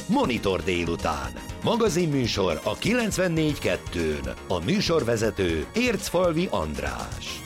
Monitor délután. Magazinműsor a 94.2-n. A műsorvezető Ércfalvi András.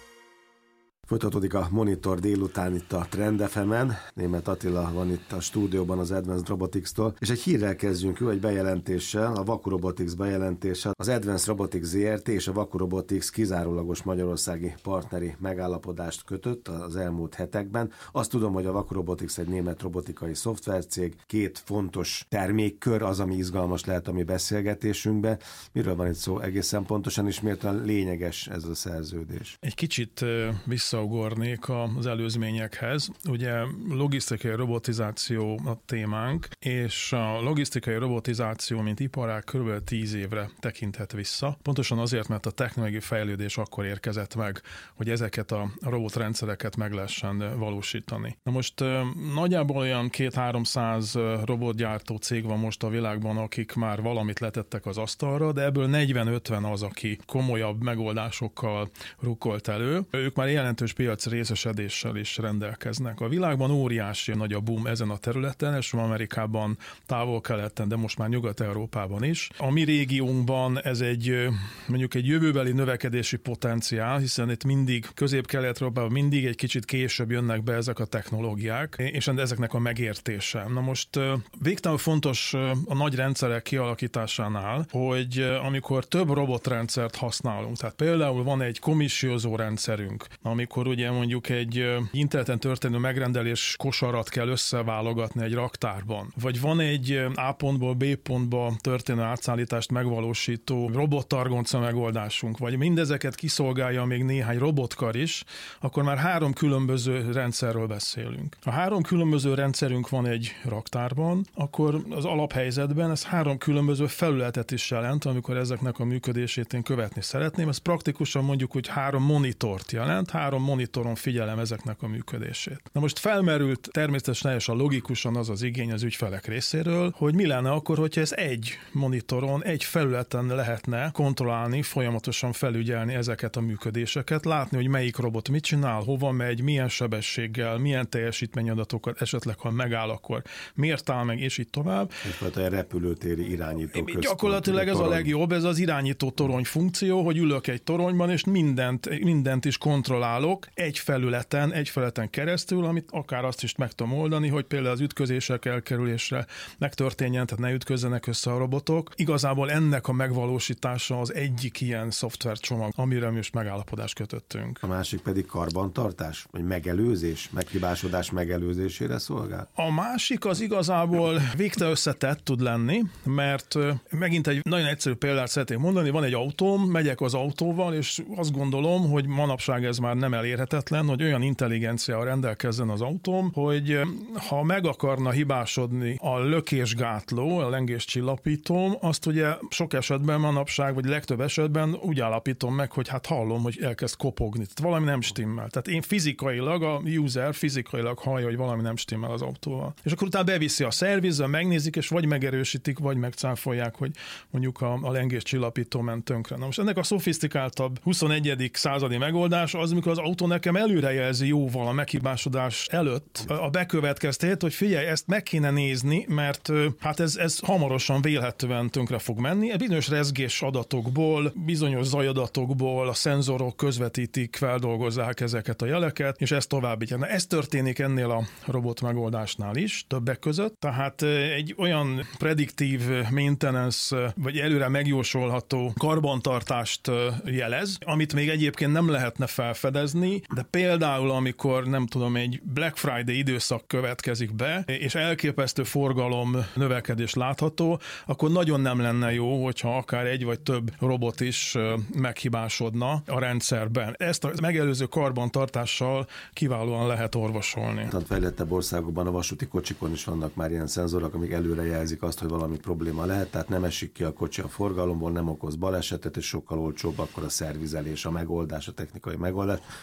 Folytatódik a Monitor délután itt a Trend FM-en. Németh Attila van itt a stúdióban az Advanced Robotics-tól, és egy hírrel kezdjünk, egy bejelentéssel, a Vaku Robotics bejelentése. Az Advanced Robotics ZRT és a Vaku Robotics kizárólagos magyarországi partneri megállapodást kötött az elmúlt hetekben. Azt tudom, hogy a Vaku Robotics egy német robotikai szoftvercég, két fontos termékkör az, ami izgalmas lehet a mi beszélgetésünkben. Miről van itt szó egészen pontosan, és miért olyan lényeges ez a szerződés? Egy kicsit visszaugornék az előzményekhez. Ugye logisztikai robotizáció a témánk, és a logisztikai robotizáció, mint iparág kb. 10 évre tekinthet vissza. Pontosan azért, mert a technológiai fejlődés akkor érkezett meg, hogy ezeket a robotrendszereket meg lehessen valósítani. Na most nagyjából olyan 200-300 robotgyártó cég van most a világban, akik már valamit letettek az asztalra, de ebből 40-50 az, aki komolyabb megoldásokkal rukkolt elő. Ők már jelentős piac részesedéssel is rendelkeznek. A világban óriási nagy a boom ezen a területen, és Amerikában, Távol-Keleten, de most már Nyugat-Európában is. A mi régiónkban ez mondjuk egy jövőbeli növekedési potenciál, hiszen itt mindig Közép-Kelet-Európában mindig egy kicsit később jönnek be ezek a technológiák, és ezeknek a megértése. Na most végtelenül fontos a nagy rendszerek kialakításánál, hogy amikor több robotrendszert használunk, tehát például van egy komissiózó rendszerünk, amikor ugye mondjuk egy interneten történő megrendelés kosarat kell összeválogatni egy raktárban, vagy van egy A pontból B pontba történő átszállítást megvalósító robottargonca megoldásunk, vagy mindezeket kiszolgálja még néhány robotkar is, akkor már 3 különböző rendszerről beszélünk. Ha 3 különböző rendszerünk van egy raktárban, akkor az alaphelyzetben ez 3 különböző felületet is jelent, amikor ezeknek a működését én követni szeretném. Ez praktikusan mondjuk, hogy 3 monitort jelent, 3 monitoron figyelem ezeknek a működését. Na most felmerült természetesen logikusan az igény az ügyfelek részéről, hogy mi lenne akkor, hogyha ez egy monitoron, egy felületen lehetne kontrollálni, folyamatosan felügyelni ezeket a működéseket, látni, hogy melyik robot mit csinál, hova megy, milyen sebességgel, milyen teljesítményadatokat, esetleg ha megáll, akkor miért áll meg, és így tovább. Egyfajta repülőtéri irányító központ. Gyakorlatilag ez a legjobb, ez az irányító torony funkció, hogy ülök egy toronyban, és mindent is kontrollálok egy felületen keresztül, amit akár azt is meg tudom oldani, hogy például az ütközések elkerülésre megtörténjen, tehát ne ütközzenek össze a robotok. Igazából ennek a megvalósítása az egyik ilyen szoftvercsomag, amire most megállapodást kötöttünk. A másik pedig karbantartás, vagy megelőzés, meghibásodás megelőzésére szolgál? A másik az igazából végtelen összetett tud lenni, mert megint egy nagyon egyszerű példát szeretnék mondani, van egy autóm, megyek az autóval, és azt gondolom, hogy manapság ez már nem elérhetetlen, hogy olyan intelligenciával rendelkezzen az autóm, hogy ha meg akarna hibásodni a lökésgátló, a lengéscsillapítóm, azt ugye sok esetben manapság, vagy legtöbb esetben úgy állapítom meg, hogy hát hallom, hogy elkezd kopogni. Tehát valami nem stimmel. Tehát én fizikailag, a user fizikailag hallja, hogy valami nem stimmel az autóval. És akkor utána beviszi a szervizbe, megnézik, és vagy megerősítik, vagy megcáfolják, hogy mondjuk a lengéscsillapító ment tönkre. Na most ennek a szofisztikáltabb 21. századi megoldás az, amikor az autó nekem előrejelzi jóval a meghibásodás előtt a bekövetkeztét, hogy figyelj, ezt meg kéne nézni, mert hát ez hamarosan vélhetően tönkre fog menni. Bizonyos rezgés adatokból, bizonyos zajadatokból a szenzorok közvetítik, feldolgozzák ezeket a jeleket, és ez továbbítja. Na, ez történik ennél a robot megoldásnál is, többek között. Tehát egy olyan prediktív maintenance, vagy előre megjósolható karbantartást jelez, amit még egyébként nem lehetne felfedezni, de például amikor nem tudom, egy Black Friday időszak következik be, és elképesztő forgalom növekedés látható, akkor nagyon nem lenne jó, hogyha akár egy vagy több robot is meghibásodna a rendszerben. Ezt a megelőző karbantartással kiválóan lehet orvosolni. Tehát fejlettebb országokban a vasúti kocsikon is vannak már ilyen szenzorok, amik előre jelzik azt, hogy valami probléma lehet, tehát nem esik ki a kocsi a forgalomból, nem okoz balesetet, és sokkal olcsóbb akkor a szervizelés, a megoldás, a technikai megoldás.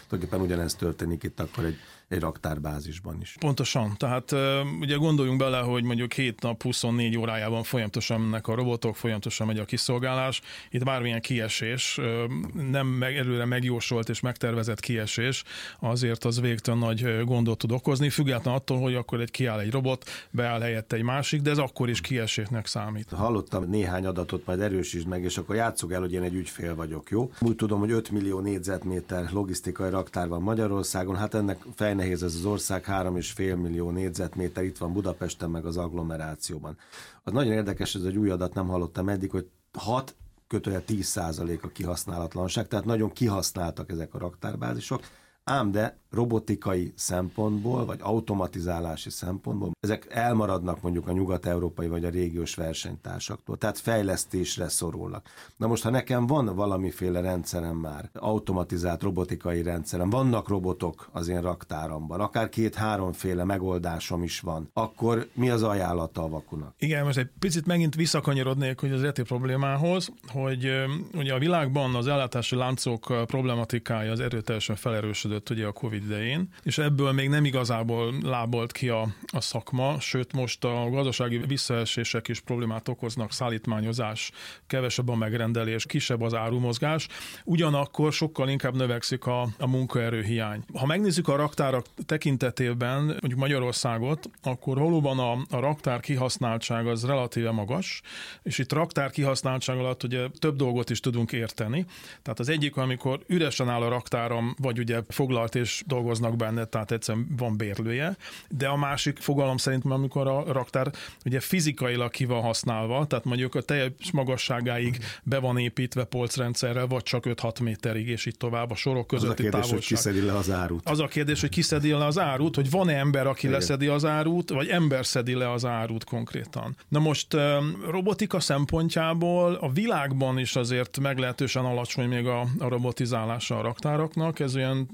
tulajdonképpen ugyanez történik itt akkor egy raktárbázisban is. Pontosan. Tehát ugye gondoljunk bele, hogy mondjuk 7 nap 24 órájában folyamatosan mennek a robotok, folyamatosan megy a kiszolgálás. Itt bármilyen kiesés, nem előre megjósolt és megtervezett kiesés, azért az végtelen nagy gondot tud okozni, független attól, hogy akkor kiáll egy robot, beáll helyette egy másik, de ez akkor is kiesésnek számít. Hallottam néhány adatot, majd erősítsd meg, és akkor játsszuk el, hogy én egy ügyfél vagyok, jó? Úgy tudom, hogy 5 millió négyzetméter logisztikai raktár van Magyarországon, hát ennek fejnehéz ez az ország, 3,5 millió négyzetméter, itt van Budapesten, meg az agglomerációban. Az nagyon érdekes, ez egy új adat, nem hallottam eddig, hogy 6-10% a kihasználatlanság, tehát nagyon kihasználtak ezek a raktárbázisok, ám de robotikai szempontból, vagy automatizálási szempontból ezek elmaradnak mondjuk a nyugat-európai vagy a régiós versenytársaktól, tehát fejlesztésre szorulnak. Na most, ha nekem van valamiféle rendszerem már, automatizált robotikai rendszerem, vannak robotok az én raktáramban, akár 2-3 féle megoldásom is van, akkor mi az ajánlata a vakunak? Igen, most egy picit megint visszakanyarodnék, hogy az eredeti problémához, hogy ugye a világban az ellátási láncok problematikája az erőteljesen felerősödött ugye a Covid idején, és ebből még nem igazából lábolt ki a szakma, sőt most a gazdasági visszaesések is problémát okoznak, szállítmányozás, kevesebb a megrendelés, kisebb az árumozgás, ugyanakkor sokkal inkább növekszik a munkaerőhiány. Ha megnézzük a raktárak tekintetében, mondjuk Magyarországot, akkor valóban a raktár kihasználtság az relatíve magas, és itt raktár kihasználtság alatt ugye több dolgot is tudunk érteni. Tehát az egyik, amikor üresen áll a raktáram, vagy ugye foglalt és dolgoznak benne, tehát egyszerűen van bérlője, de a másik fogalom szerint, amikor a raktár ugye fizikailag ki van használva, tehát mondjuk a teljes magasságáig be van építve polcrendszerrel, vagy csak 5-6 méterig, és így tovább a sorok közötti távolság. Az a kérdés, hogy kiszedi le az árut. Az a kérdés, hogy kiszedi le az árut, hogy van-e ember, aki leszedi az árut, vagy ember szedi le az árut konkrétan. Na most robotika szempontjából a világban is azért meglehetősen alacsony még a robotizálása a raktáraknak, ez olyan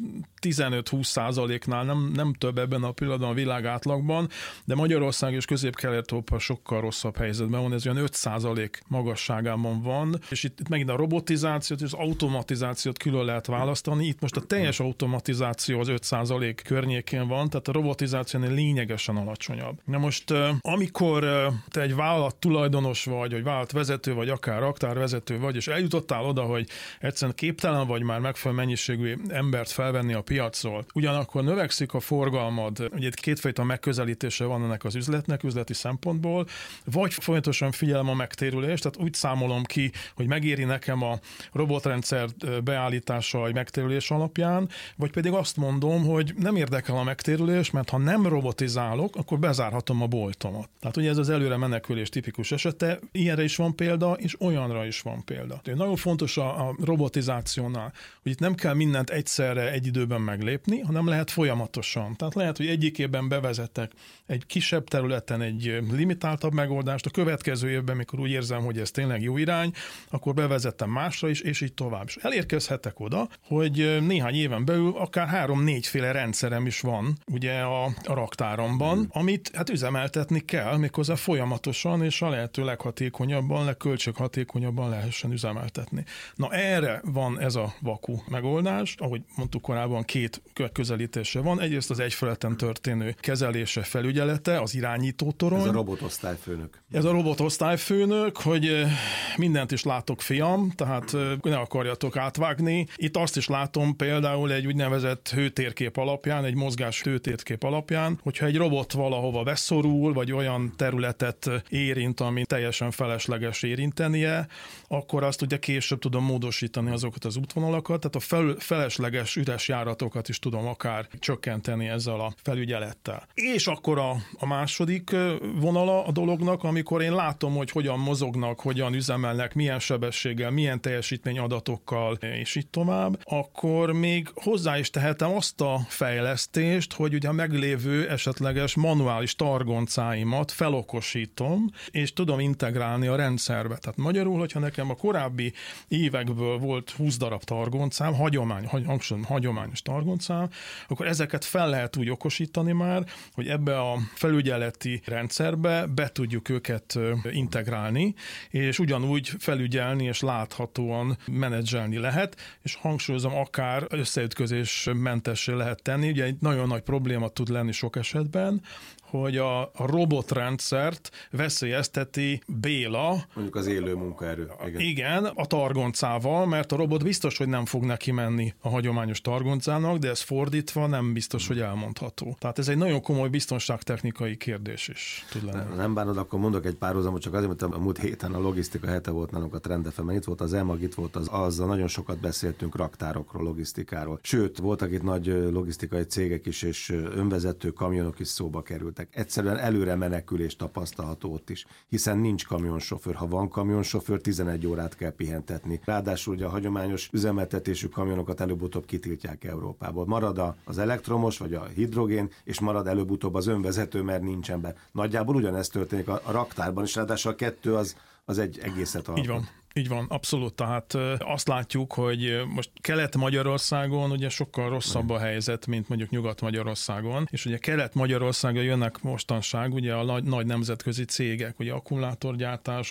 15-20%-nál nem több ebben a pillanatban a világ átlagban, de Magyarország és Közép-Kelet-Európa sokkal rosszabb helyzetben van, ez olyan 5% magasságában van, és itt megint a robotizációt és az automatizációt külön lehet választani. Itt most a teljes automatizáció az 5% környékén van, tehát a robotizációnél lényegesen alacsonyabb. Na most, amikor te egy vállalat tulajdonos vagy vállalatvezető, vagy akár raktárvezető vagy, és eljutottál oda, hogy egyszerűen képtelen vagy már megfelelő mennyiségű embert felvenni a piacról, ugyanakkor növekszik a forgalmad, ugye itt kétfajta megközelítése van ennek az üzletnek, üzleti szempontból, vagy folyamatosan figyelem a megtérülést, tehát úgy számolom ki, hogy megéri nekem a robotrendszer beállítása vagy megtérülés alapján, vagy pedig azt mondom, hogy nem érdekel a megtérülés, mert ha nem robotizálok, akkor bezárhatom a boltomat. Tehát ugye ez az előre menekülés tipikus esete, ilyenre is van példa, és olyanra is van példa. Tehát nagyon fontos a robotizációnál, hogy itt nem kell mindent egyszerre egy időben meglépni, hanem lehet folyamatosan. Tehát lehet, hogy egyik évben bevezetek egy kisebb területen egy limitáltabb megoldást, a következő évben, mikor úgy érzem, hogy ez tényleg jó irány, akkor bevezettem másra is, és így tovább. És elérkezhetek oda, hogy néhány éven belül akár 3-4 féle rendszerem is van ugye a raktáramban, amit hát üzemeltetni kell, méghozzá folyamatosan, és a lehető leghatékonyabban, legköltséghatékonyabban lehessen üzemeltetni. Na erre van ez a vaku megoldás, ahogy mondtuk korábban, 2 közelítése van. Egyrészt az egyfelületen történő kezelése, felügyelete, az irányítótorony. Ez a robotosztályfőnök. Ez a robotosztályfőnök, hogy mindent is látok, fiam, tehát ne akarjatok átvágni. Itt azt is látom például egy úgynevezett hőtérkép alapján, egy mozgás hőtérkép alapján, hogyha egy robot valahova beszorul, vagy olyan területet érint, ami teljesen felesleges érintenie, akkor azt ugye később tudom módosítani azokat az útvonalakat, tehát a felesleges üres járatokat is tudom akár csökkenteni ezzel a felügyelettel. És akkor a második vonala a dolognak, amikor én látom, hogy hogyan mozognak, hogyan üzemelnek, milyen sebességgel, milyen teljesítményadatokkal, és így tovább, akkor még hozzá is tehetem azt a fejlesztést, hogy ugye a meglévő esetleges manuális targoncáimat felokosítom, és tudom integrálni a rendszerbe. Tehát magyarul, hogyha nekem a korábbi évekből volt 20 darab targoncám, hagyományos hagyományos targoncával, akkor ezeket fel lehet úgy okosítani már, hogy ebbe a felügyeleti rendszerbe be tudjuk őket integrálni, és ugyanúgy felügyelni és láthatóan menedzselni lehet, és hangsúlyozom, akár összeütközésmentessé lehet tenni. Ugye egy nagyon nagy probléma tud lenni sok esetben, hogy a robotrendszert veszélyezteti Béla. Mondjuk az élő munkaerő. Igen, a targoncával, mert a robot biztos, hogy nem fog neki menni a hagyományos targoncának, de ez fordítva nem biztos, hogy elmondható. Tehát ez egy nagyon komoly biztonságtechnikai kérdés is tud lenni. Nem bánod, akkor mondok egy párhuzamot, csak azért, mert a múlt héten a logisztika hete volt nálunk a Trend FM-en, itt volt az EMAG, itt volt azzal nagyon sokat beszéltünk raktárokról, logisztikáról. Sőt, voltak itt nagy logisztikai cégek is, és önvezető kamionok is szóba kerültek. Egyszerűen előre menekülés tapasztalható ott is, hiszen nincs kamionsofőr. Ha van kamionsofőr, 11 órát kell pihentetni. Ráadásul ugye a hagyományos üzemeltetésű kamionokat előbb-utóbb kitiltják Európából. Marad az elektromos, vagy a hidrogén, és marad előbb-utóbb az önvezető, mert nincsen be. Nagyjából ugyanezt történik a raktárban is, ráadásul a kettő az egy egészet alkot. Így van, abszolút. Tehát azt látjuk, hogy most Kelet-Magyarországon ugye sokkal rosszabb a helyzet, mint mondjuk Nyugat-Magyarországon, és ugye Kelet-Magyarországon jönnek mostanság ugye a nagy nemzetközi cégek, ugye akkumulátorgyártás,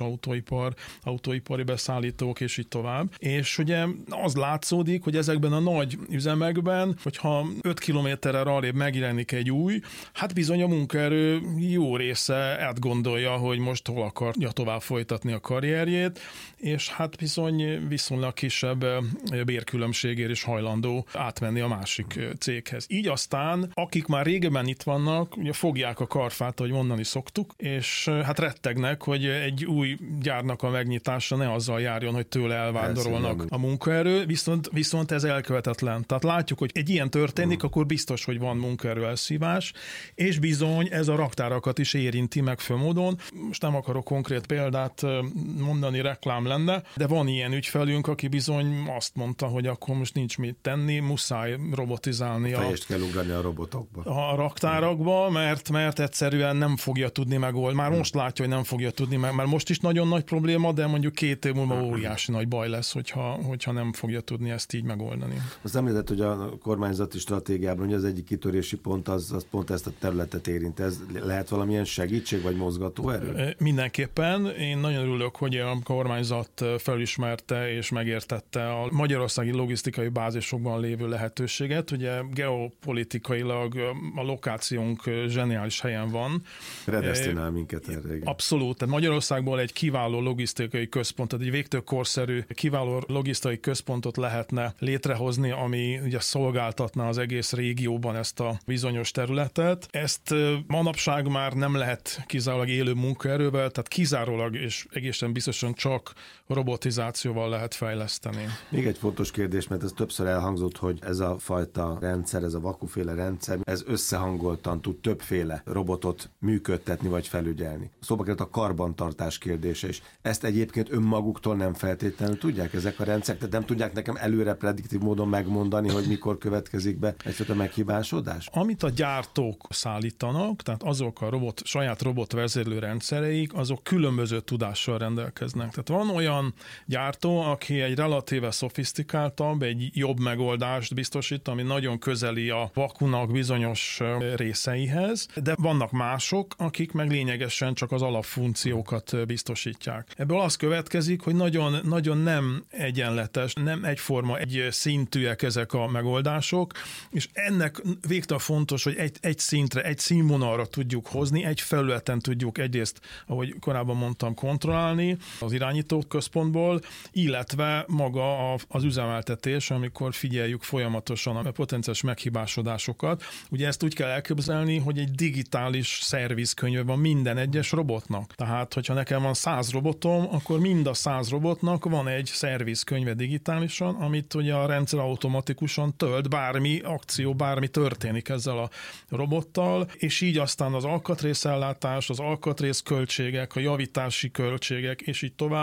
autóipari beszállítók, és így tovább. És ugye az látszódik, hogy ezekben a nagy üzemekben, hogyha 5 kilométerrel arrébb megjelenik egy új, hát bizony a munkaerő jó része átgondolja, hogy most hol akarja tovább folytatni a karrierjét, és hát bizony viszonylag kisebb bérkülönbségért is hajlandó átmenni a másik céghez. Így aztán, akik már régebben itt vannak, ugye fogják a karfát, ahogy mondani szoktuk, és hát rettegnek, hogy egy új gyárnak a megnyitása ne azzal járjon, hogy tőle elvándorolnak a munkaerő, viszont ez elkövetetlen. Tehát látjuk, hogy egy ilyen történik, akkor biztos, hogy van munkaerő elszívás, és bizony ez a raktárakat is érinti megfelelő módon. Most nem akarok konkrét példát mondani, reklám lenne, de van ilyen ügyfelünk, aki bizony azt mondta, hogy akkor most nincs mit tenni, muszáj robotizálni fejest kell ugrani a robotokba. A raktárakba, mert egyszerűen nem fogja tudni megoldani. Már most látja, hogy nem fogja tudni, mert most is nagyon nagy probléma, de mondjuk 2 év múlva óriási nagy baj lesz, hogyha nem fogja tudni ezt így megoldani. Azt említett, hogy a kormányzati stratégiában hogy az egyik kitörési pont az pont ezt a területet érint. Ez lehet valamilyen segítség vagy mozgatóerő? Mindenképpen. Én nagyon örülök, hogy a kormányzat felismerte és megértette a magyarországi logisztikai bázisokban lévő lehetőséget. Ugye geopolitikailag a lokációnk zseniális helyen van. Predesztinál minket erre. Abszolút. Tehát Magyarországból egy kiváló logisztikai központot, egy végtől korszerű, kiváló logisztikai központot lehetne létrehozni, ami ugye szolgáltatna az egész régióban ezt a bizonyos területet. Ezt manapság már nem lehet kizárólag élő munkaerővel, tehát kizárólag és egészen biztosan csak robotizációval lehet fejleszteni. Még egy fontos kérdés, mert ez többször elhangzott, hogy ez a fajta rendszer, ez a vakuféle rendszer, ez összehangoltan tud többféle robotot működtetni vagy felügyelni. Szóba került a karbantartás kérdése is. Ezt egyébként önmaguktól nem feltétlenül tudják ezek a rendszerek, tehát nem tudják nekem előre prediktív módon megmondani, hogy mikor következik be egyfajta meghibásodás? Amit a gyártók szállítanak, tehát azok a saját robotvezérlő rendszereik, azok különböző tudással rendelkeznek. Tehát van olyan gyártó, aki egy relatíve szofisztikáltabb, egy jobb megoldást biztosít, ami nagyon közeli a vakunak bizonyos részeihez, de vannak mások, akik meg lényegesen csak az alapfunkciókat biztosítják. Ebből az következik, hogy nagyon, nagyon nem egyenletes, nem egyforma, egy szintűek ezek a megoldások, és ennek végtelen fontos, hogy egy szintre, egy színvonalra tudjuk hozni, egy felületen tudjuk egyrészt, ahogy korábban mondtam, kontrollálni az irányító központból, illetve maga az üzemeltetés, amikor figyeljük folyamatosan a potenciális meghibásodásokat. Ugye ezt úgy kell elképzelni, hogy egy digitális szervizkönyve van minden egyes robotnak. Tehát, hogyha nekem van 100 robotom, akkor mind a 100 robotnak van egy szervizkönyve digitálisan, amit ugye a rendszer automatikusan tölt, bármi akció, bármi történik ezzel a robottal, és így aztán az alkatrészellátás, az alkatrészköltségek, a javítási költségek, és így tovább,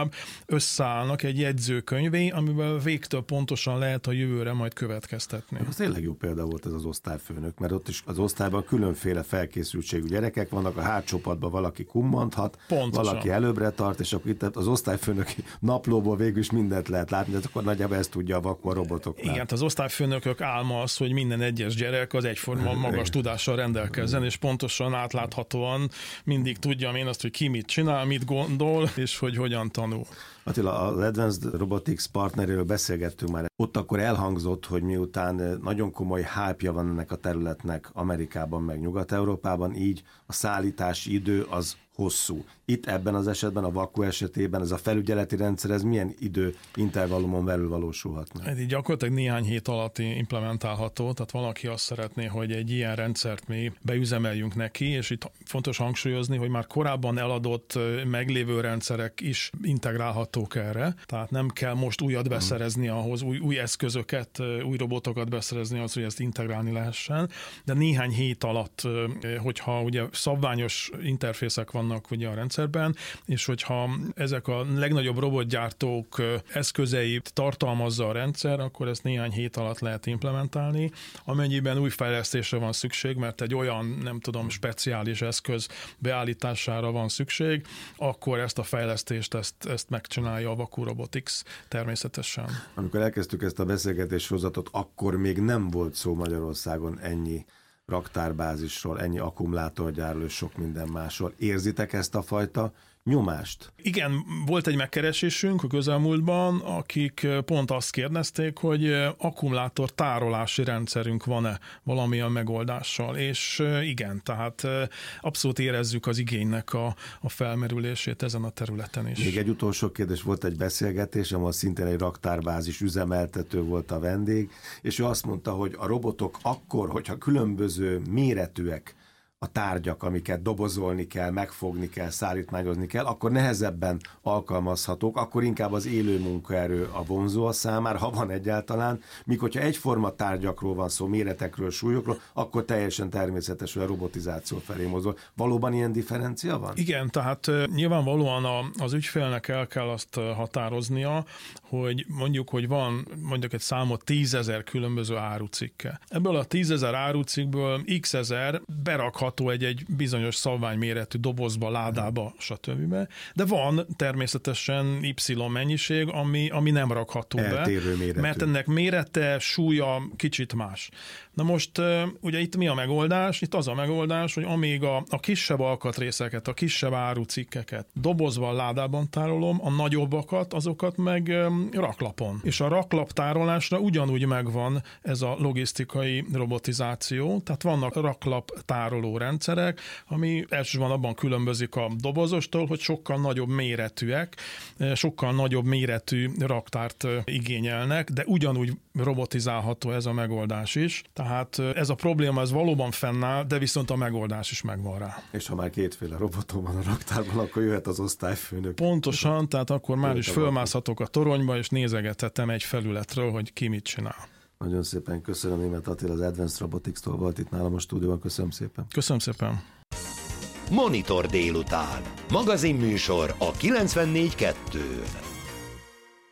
összeállnak egy jegyzőkönyvé, amivel végtől pontosan lehet a jövőre majd következtetni. Az tényleg jó példa volt ez az osztályfőnök, mert ott is az osztályban különféle felkészültségű gyerekek vannak, a hátsópadban valaki kummanthat, pontosan. Valaki előbbre tart, és akkor itt az osztályfőnöki naplóból végül is mindent lehet látni, de akkor nagyjából ezt tudja a vaku a robotoknál. Igen, az osztályfőnökök álma az, hogy minden egyes gyerek az egyforma magas tudással rendelkezzen, és pontosan átláthatóan mindig tudjam én azt, hogy ki mit csinál, mit gondol, és hogy hogyan tanul. Attila, az Advanced Robotics partneréről beszélgettünk már. Ott akkor elhangzott, hogy miután nagyon komoly hype-ja van ennek a területnek Amerikában, meg Nyugat-Európában, így a szállítási idő az hosszú. Itt ebben az esetben, a vaku esetében ez a felügyeleti rendszer, ez milyen idő intervallumon belül valósulhatna? Ez így gyakorlatilag néhány hét alatt implementálható, tehát valaki azt szeretné, hogy egy ilyen rendszert mi beüzemeljünk neki, és itt fontos hangsúlyozni, hogy már korábban eladott meglévő rendszerek is integrálhatók erre, tehát nem kell most újat beszerezni ahhoz, új eszközöket, új robotokat beszerezni ahhoz, hogy ezt integrálni lehessen, de néhány hét alatt, hogyha ugye szabványos interfészek vannak ugye a rendszerben, és hogyha ezek a legnagyobb robotgyártók eszközeit tartalmazza a rendszer, akkor ezt néhány hét alatt lehet implementálni, amennyiben új fejlesztésre van szükség, mert egy olyan, nem tudom, speciális eszköz beállítására van szükség, akkor ezt a fejlesztést, ezt megcsinálja a Vaku Robotics természetesen. Amikor elkezdtük ezt a beszélgetés sorozatot, akkor még nem volt szó Magyarországon ennyi raktárbázisról, ennyi akkumulátorgyárról és sok minden másról. Érzitek ezt a fajta nyomást? Igen, volt egy megkeresésünk a közelmúltban, akik pont azt kérdezték, hogy akkumulátor tárolási rendszerünk van-e valamilyen megoldással, és igen, tehát abszolút érezzük az igénynek a felmerülését ezen a területen is. Még egy utolsó kérdés, volt egy beszélgetés, ahol szintén egy raktárbázis üzemeltető volt a vendég, és ő azt mondta, hogy a robotok akkor, hogyha különböző méretűek a tárgyak, amiket dobozolni kell, megfogni kell, szállítmányozni kell, akkor nehezebben alkalmazhatók, akkor inkább az élő munkaerő a vonzó a számára, ha van egyáltalán, míg hogyha egyforma tárgyakról van szó, méretekről, súlyokról, akkor teljesen természetes, hogy a robotizáció felé mozol. Valóban ilyen differencia van? Igen, tehát nyilvánvalóan az ügyfélnek el kell azt határoznia, hogy hogy van mondjuk egy számot 10 000 különböző árucikke. Ebből a 10 000 árucikkből x ezer berakható egy bizonyos szabványméretű dobozba, ládába, stb. De van természetesen Y mennyiség, ami nem rakható be, méretű. mert ennek mérete, súlya kicsit más. Na most ugye itt mi a megoldás? Itt az a megoldás, hogy amíg a kisebb alkatrészeket, a kisebb árucikkeket dobozban, ládában tárolom, a nagyobbakat, azokat meg raklapon. És a raklap tárolásra ugyanúgy megvan ez a logisztikai robotizáció, tehát vannak raklap tároló rendszerek, ami elsősorban abban különbözik a dobozostól, hogy sokkal nagyobb méretűek, sokkal nagyobb méretű raktárt igényelnek, de ugyanúgy robotizálható ez a megoldás is. Tehát ez a probléma, ez valóban fennáll, de viszont a megoldás is megvan rá. És ha már kétféle robotom van a raktárban, akkor jöhet az osztályfőnök. Pontosan, tehát akkor már is fölmászhatok a toronyba, és nézegethetem egy felületről, hogy ki mit csinál. Nagyon szépen köszönöm, Németh Attila az Advanced Robotics-tól volt itt nálam a stúdióban. Köszönöm szépen. Köszönöm szépen. Monitor délután. Magazinműsor a 94.2-n.